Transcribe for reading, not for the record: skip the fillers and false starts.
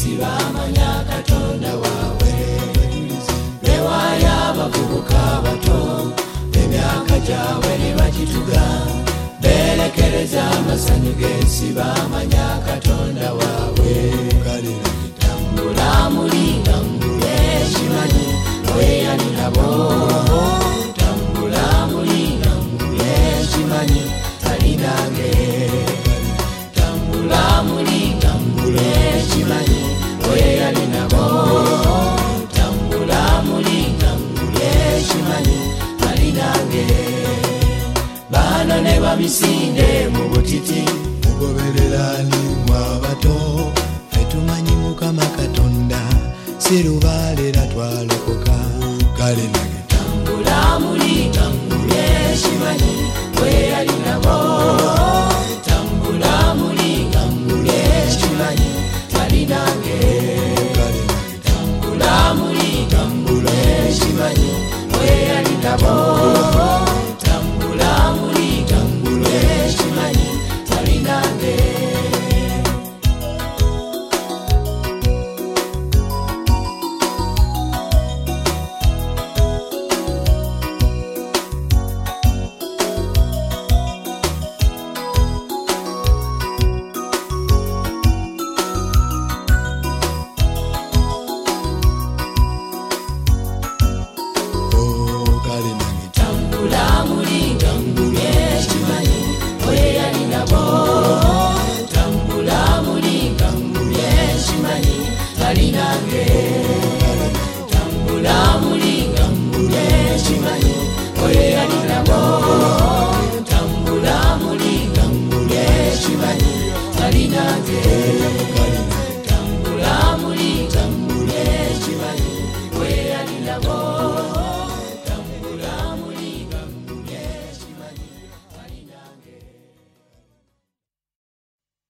sibamanya Katonda wawe bewaya abavubuka bato emyaka gyawe ne bagituga belekereza amasanyu sibamanya Katonda wawe tambula mulinga ngule kimanyi oye yali nabo tambula mulinga ngule kimanyi ali nange tambula mulinga ngule kimanyi oye yali nabo tambula mulinga ngule kimanyi ali nange bano ne bamisinde mu butiti mugobererani mwabato fetumanyi Mukama Katonda sirubalera twalokoka kale